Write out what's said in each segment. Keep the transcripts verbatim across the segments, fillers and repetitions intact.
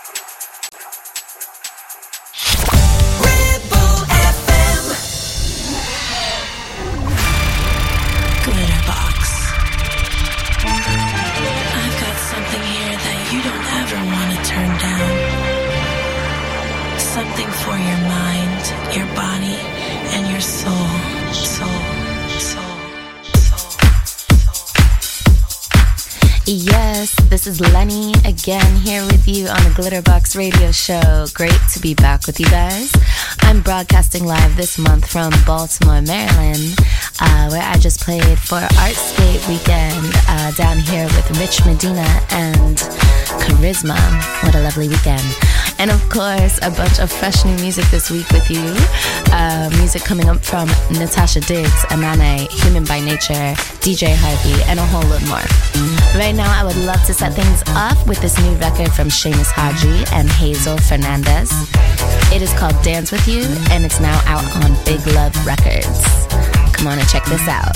Yes, this is Lenny again here with you on the Glitterbox Radio Show. Great to be back with you guys. I'm broadcasting live this month from Baltimore, Maryland, uh, where I just played for Artscape Weekend uh, down here with Rich Medina and Charisma. What a lovely weekend. And of course, a bunch of fresh new music this week with you. Uh, music coming up from Natasha Diggs, Amane, Human by Nature, D J Harvey, and a whole lot more. Right now, I would love to set things off with this new record from Seamus Haji and Hazel Fernandez. It is called Dance With You, and it's now out on Big Love Records. Come on and check this out.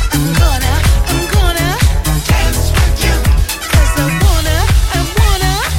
I'm gonna, I'm gonna, 'cause I wanna, I wanna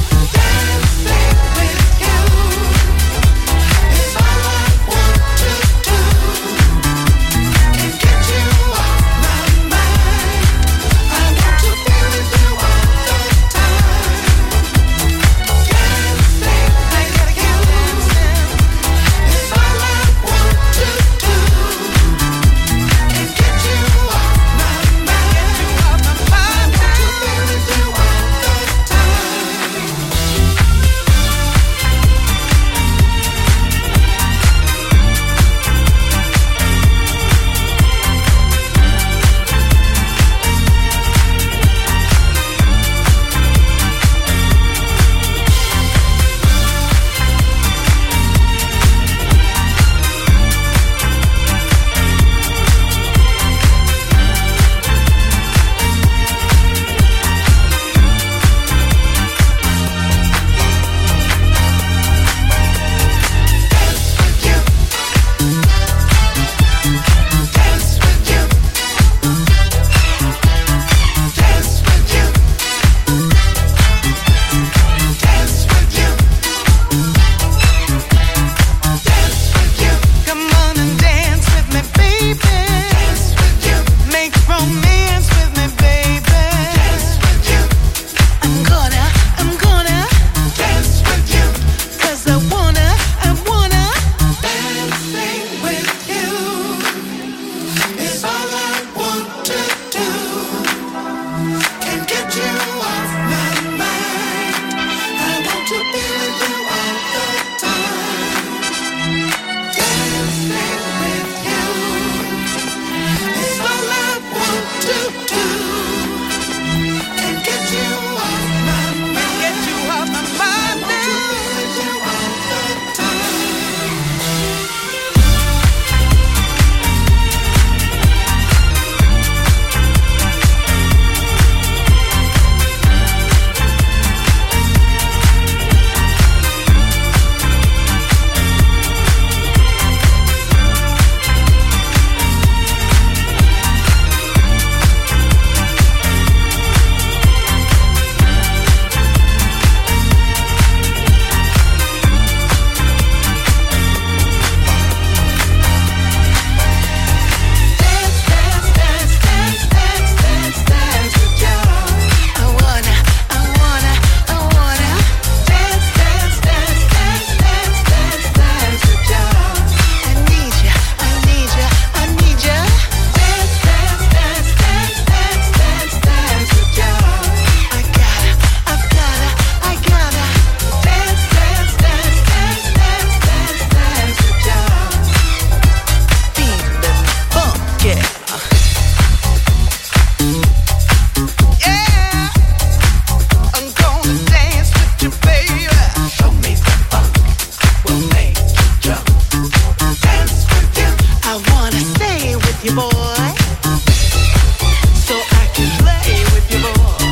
with you, boy. So I can play with you, boy.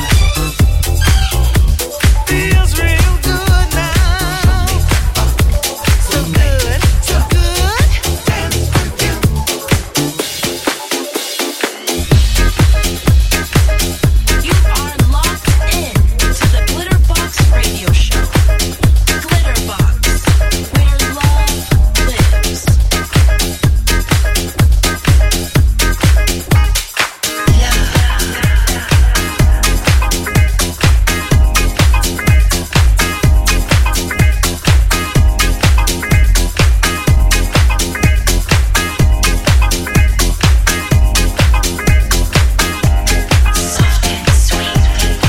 Feels real good now. So good, so good. Dance with you. You are locked in to the Glitterbox Radio Show. Glitterbox, where love lives. Soft and sweet.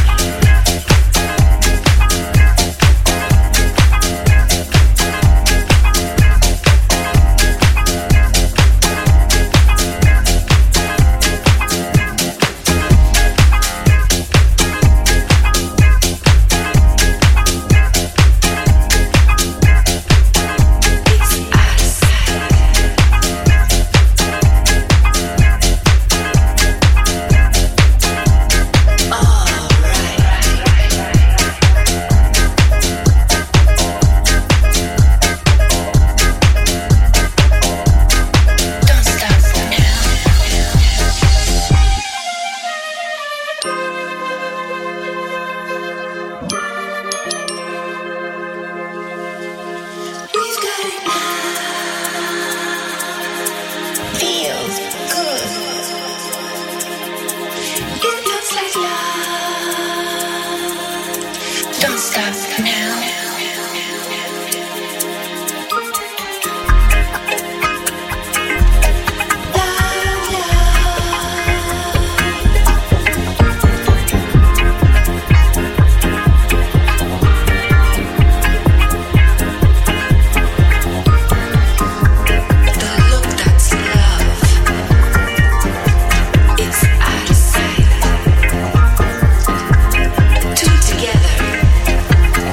It's us. Don't stop now. We've got it now. Feels good. It feels like love. Don't stop now. Love, the look that's love. It's out of sight. Two together.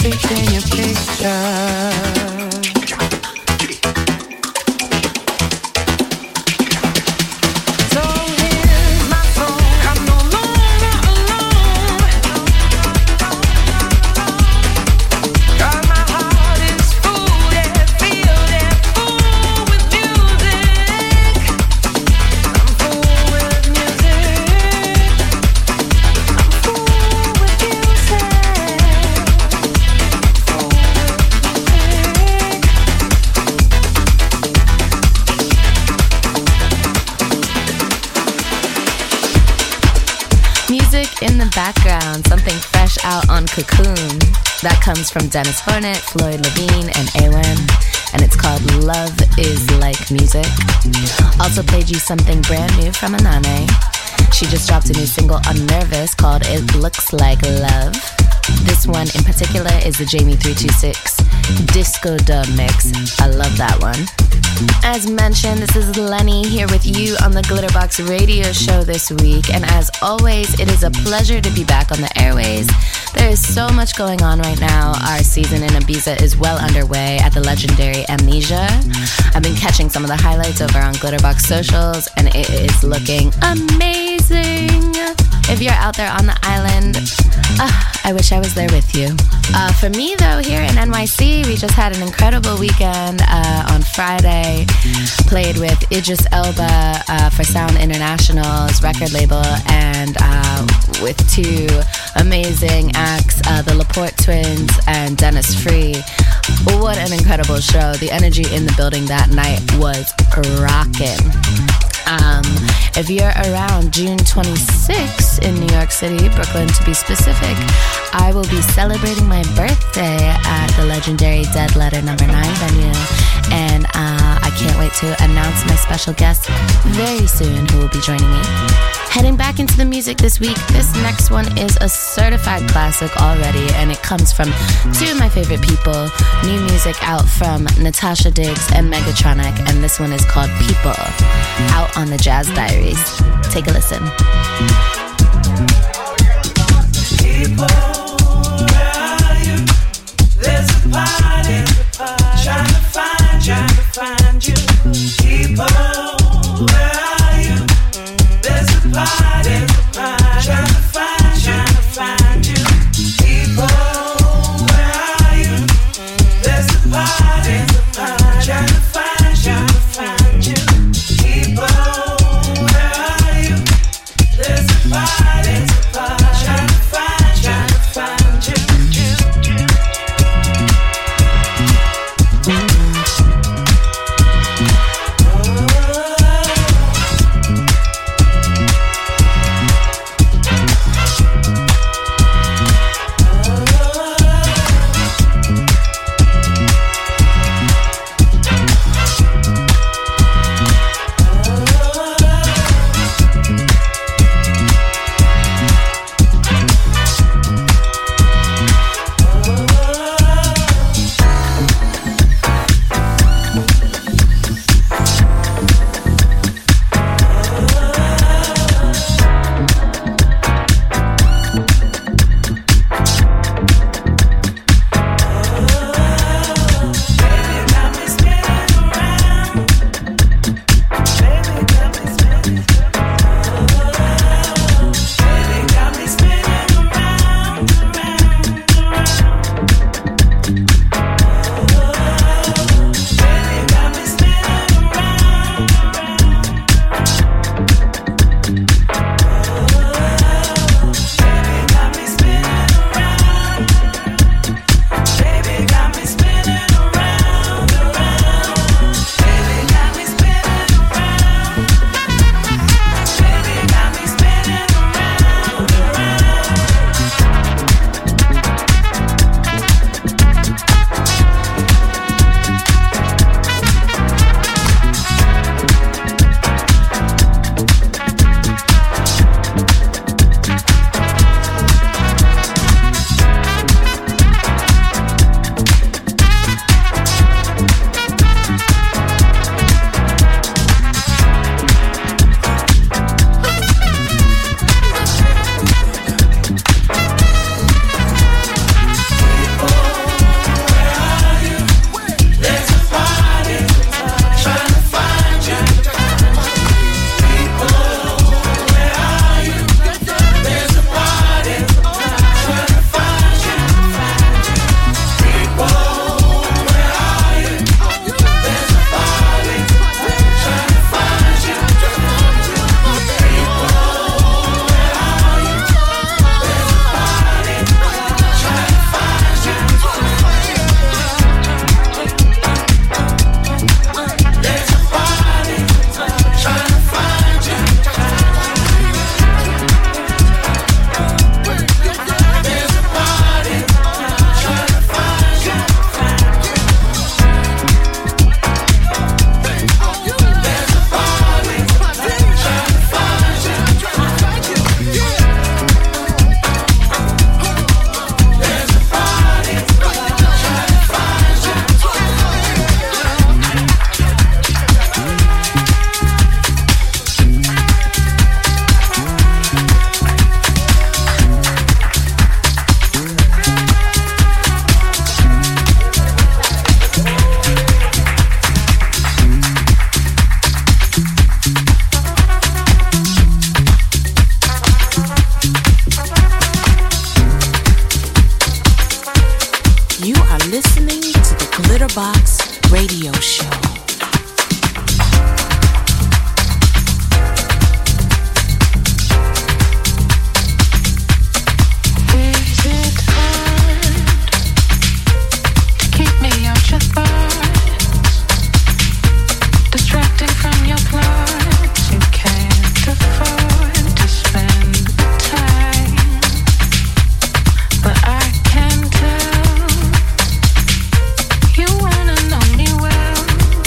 everything you picture. In the background, something fresh out on Cocoon. That comes from Dennis Hornet, Floyd Levine, and Awen, and it's called Love Is Like Music. Also played you something brand new from Anane. She just dropped a new single on Nervous called It Looks Like Love. This one in particular is the Jamie three two six Disco Dub Mix. I love that one. As mentioned, this is Lenny here with you on the Glitterbox Radio Show this week, and as always, it is a pleasure to be back on the airways. There is so much going on right now. Our season in Ibiza is well underway at the legendary Amnesia. I've been catching some of the highlights over on Glitterbox socials, and it is looking amazing. If you're out there on the island, uh, I wish I was there with you. Uh, for me, though, here in N Y C, we just had an incredible weekend uh, on Friday. Played with Idris Elba uh, for Sound International's record label, and uh, with two amazing acts, uh, the Laporte Twins and Dennis Free. What an incredible show. The energy in the building that night was rocking. Um, if you're around June twenty-sixth in New York City, Brooklyn to be specific, I will be celebrating my birthday at the legendary Dead Letter Number nine venue, and uh, I can't wait to announce my special guest very soon who will be joining me. Heading back into the music this week, this next one is a certified classic already, and it comes from two of my favorite people. New music out from Natasha Diggs and Megatronic, and this one is called People, out on the Jazz Diaries. Take a listen. People, where are you? There's a party, trying to find, trying to find you. People, where are you? There's a party, trying to find, trying to find you. People, where are you? There's a party, trying to find, trying to find you. People, where are you? There's a party, trying to find, trying to find. You are listening to the Glitterbox Radio Show. You wanna know me well.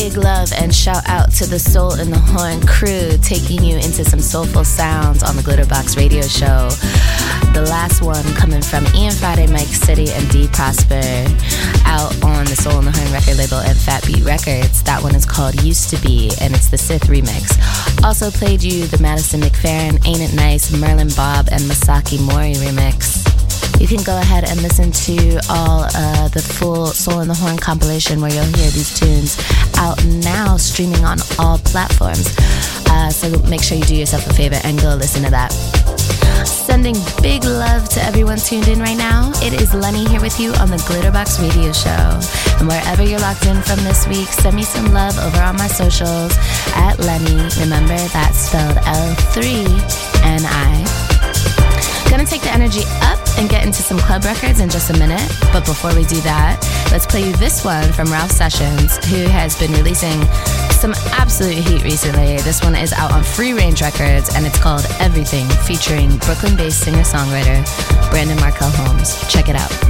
big love and shout out to the Soul in the Horn crew, taking you into some soulful sounds on the Glitterbox Radio Show. The last one coming from Ian Friday, Mike City, and D Prosper, out on the Soul in the Horn record label and Fat Beat Records. That one is called Used to Be, and it's the Sith remix. Also played you the Madison McFerrin, Ain't It Nice, Merlin Bob, and Masaki Mori remix. You can go ahead and listen to all uh, the full Soul in the Horn compilation where you'll hear these tunes out now, streaming on all platforms. Uh, so make sure you do yourself a favor and go listen to that. Sending big love to everyone tuned in right now. It is Lenny here with you on the Glitterbox Radio Show. And wherever you're locked in from this week, send me some love over on my socials at Lenny. Remember, that's spelled L three N I. Gonna take the energy up and get into some club records in just a minute. But before we do that, let's play you this one from Ralph Sessions, who has been releasing some absolute heat recently. This one is out on Free Range Records, and it's called Everything, featuring Brooklyn-based singer-songwriter Brandon Markel Holmes. Check it out.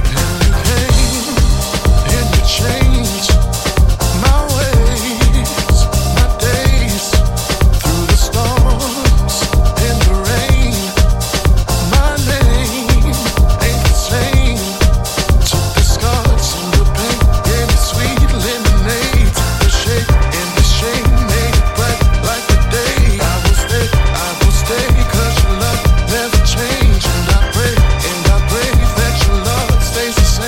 Never change, and I pray, and I pray that your love stays the same.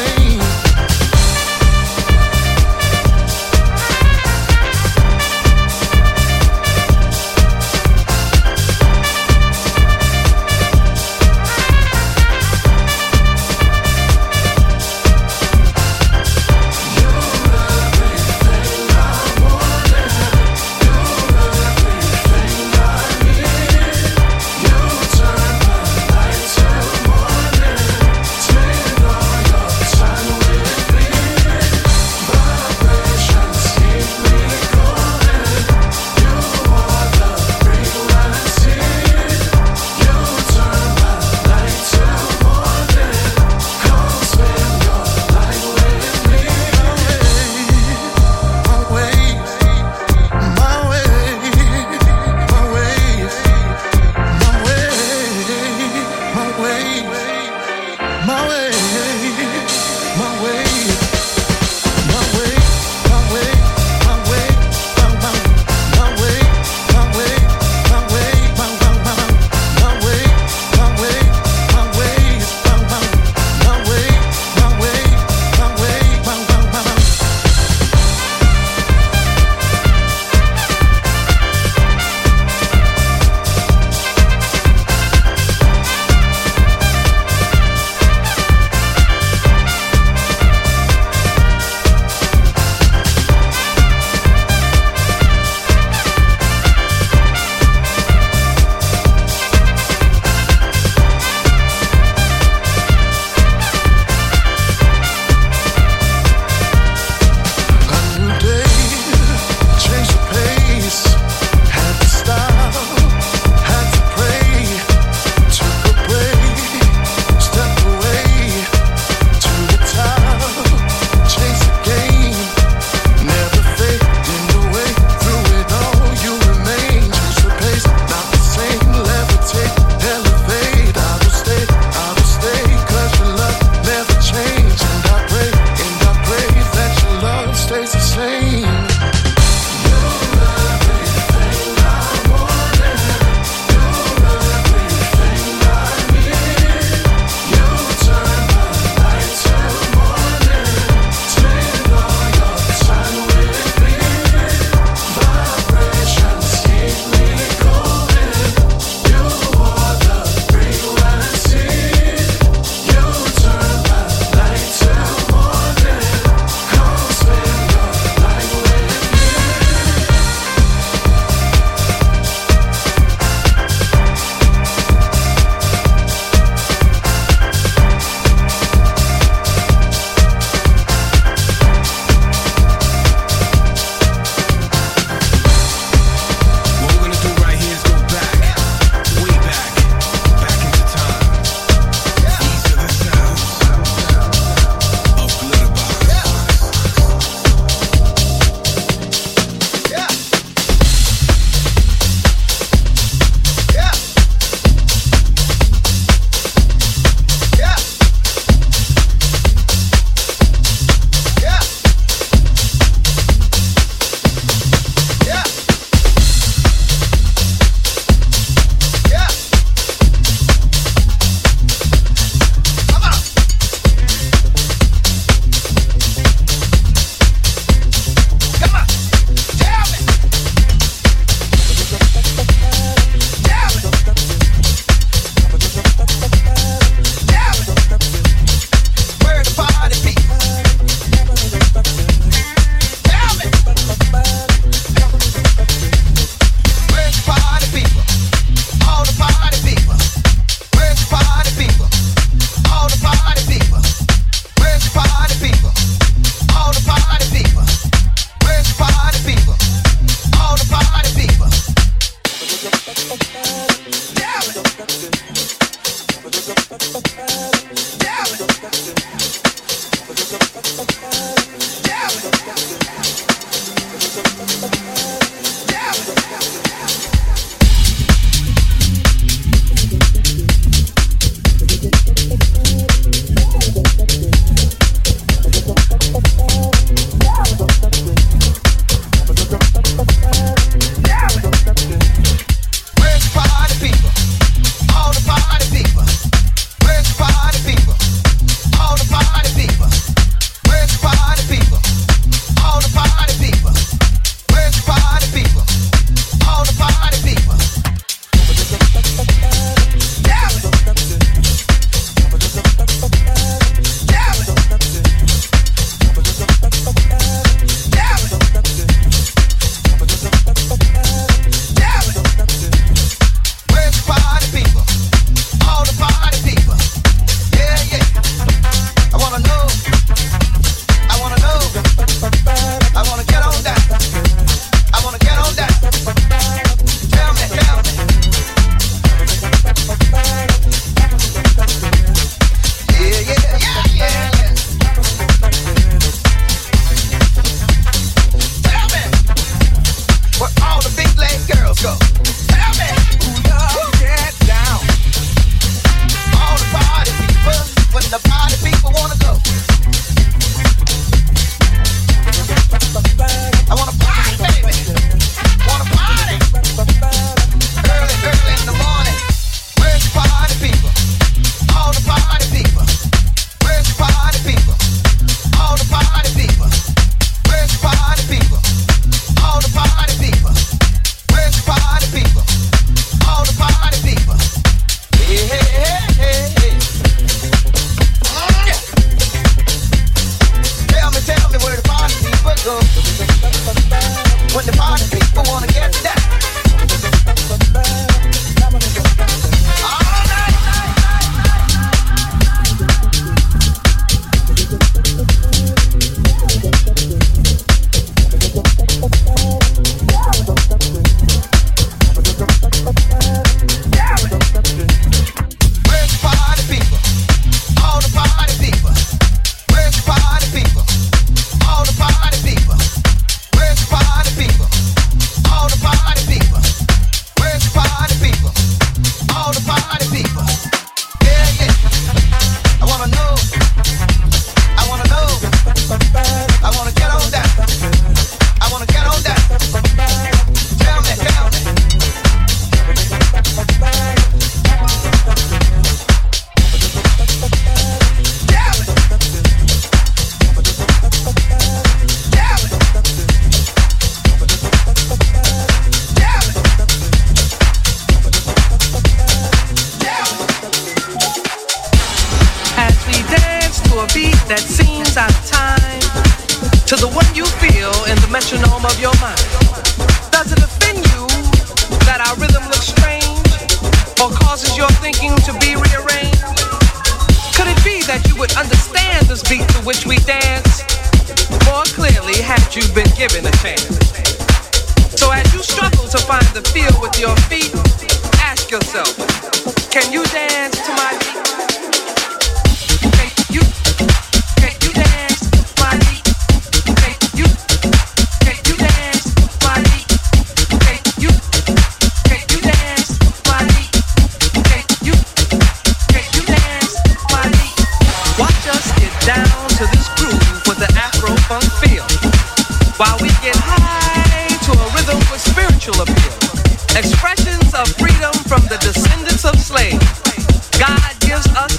Expressions of freedom from the descendants of slaves. God gives us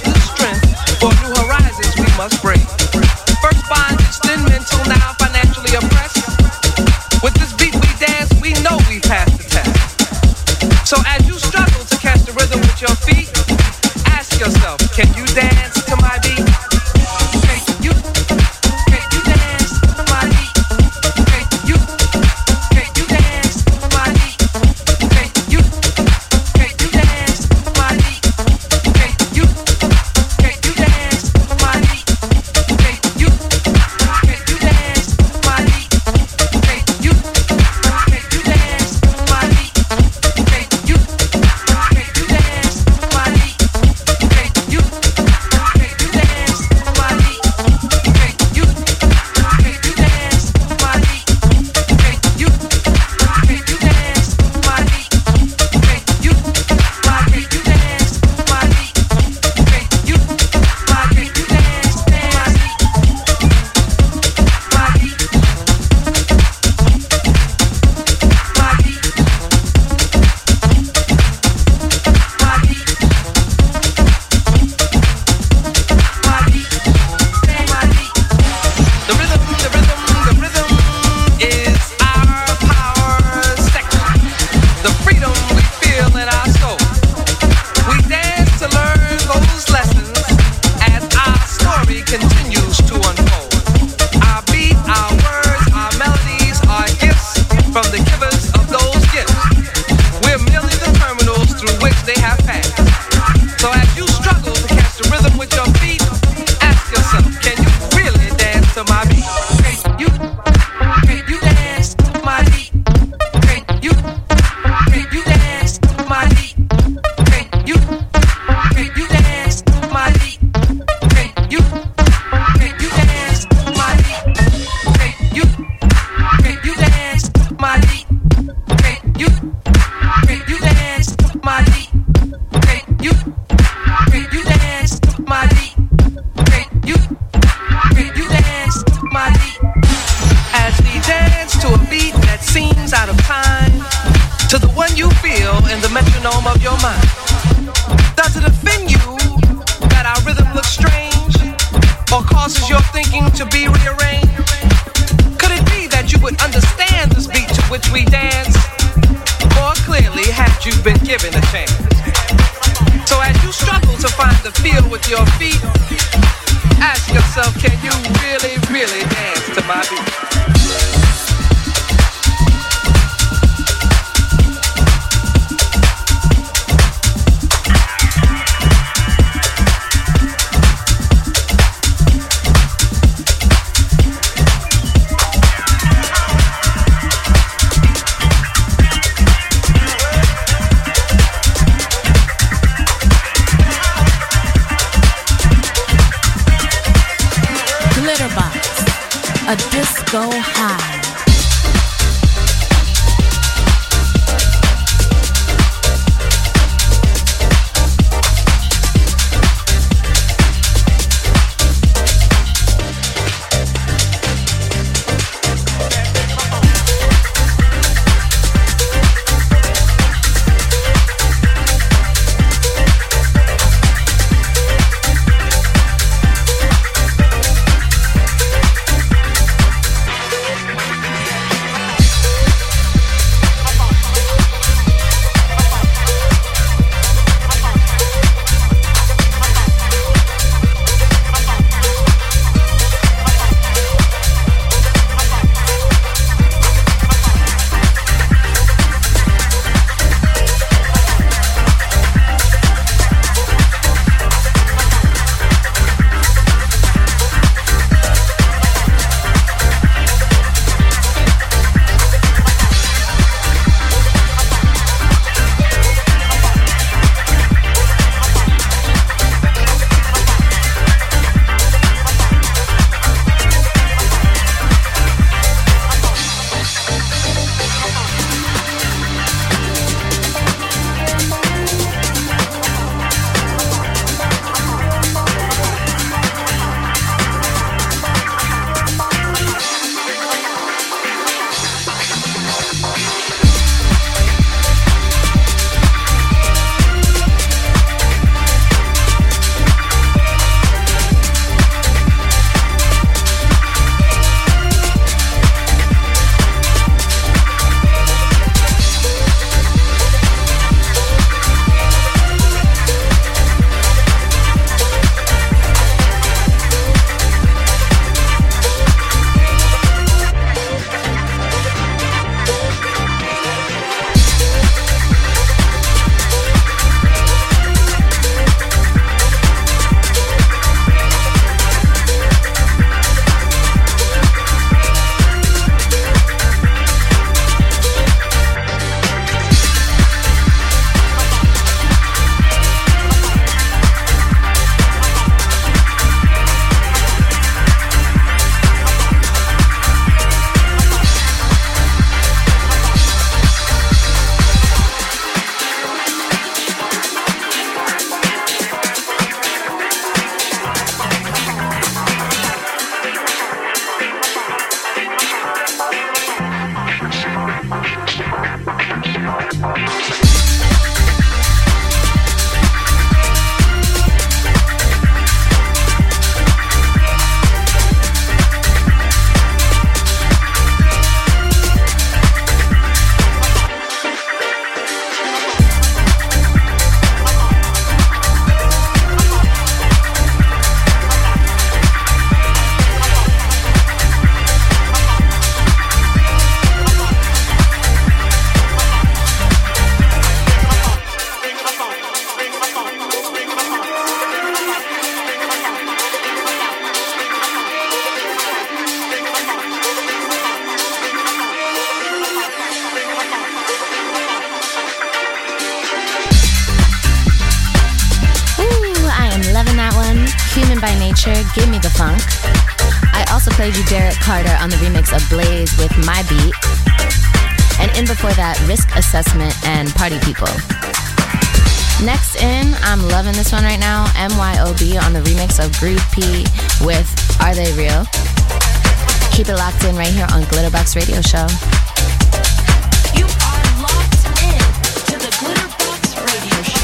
unfold. Our beat, our words, our melodies are gifts from the givers of those gifts. We're merely the terminals through which they have passed. So as you struggle to catch the rhythm with your feet, ask yourself, can you really dance to my beat? Can you, can you dance to my beat? Can you, can you dance to my beat? Can you, can you dance to my beat? Can you, can you dance to my beat? Can you, can you dance to my beat? Can you, can you dance to my beat? Can you, can you dance to my beat? Can you, can you dance to my beat? As we dance to a beat that seems out of time, to the one you feel in the metronome of your mind. Does it offend you that our rhythm looks strange, or causes your thinking to be rearranged? Could it be that you would understand this beat to which we dance more clearly had you been given a chance? So as you struggle to find the feel with your feet, ask yourself, can you really, really dance to my beat? Glitterbox, a disco high. Nature, Give Me the Funk. I also played you Derek Carter on the remix of Blaze with My Beat. And in before that, Risk Assessment and Party People. Next in, I'm loving this one right now, M Y O B on the remix of Groove P with Are They Real? Keep it locked in right here on Glitterbox Radio Show. You are locked in to the Glitterbox Radio Show.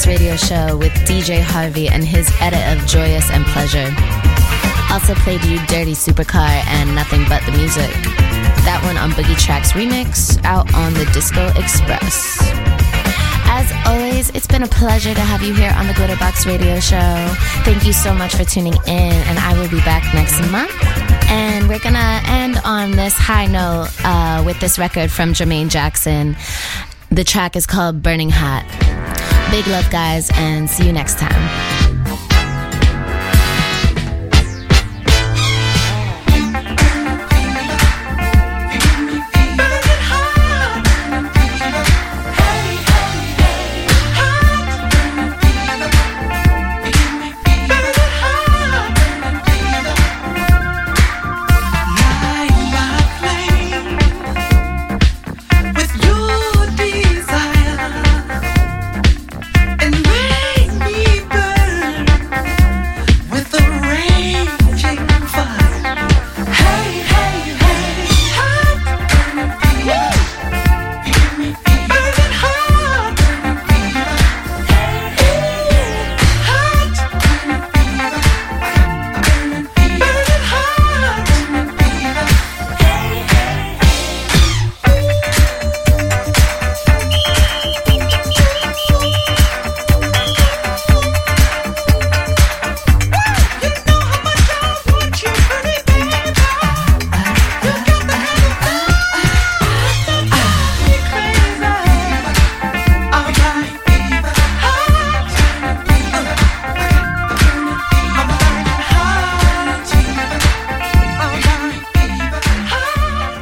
Glitterbox Radio Show with D J Harvey and his edit of Joyous and Pleasure. Also played you Dirty Supercar and Nothing But the Music. That one on Boogie Tracks Remix, out on the Disco Express. As always, it's been a pleasure to have you here on the Glitterbox Radio Show. Thank you so much for tuning in, and I will be back next month. And we're gonna end on this high note uh, with this record from Jermaine Jackson. The track is called Burning Hot. Big love, guys, and see you next time.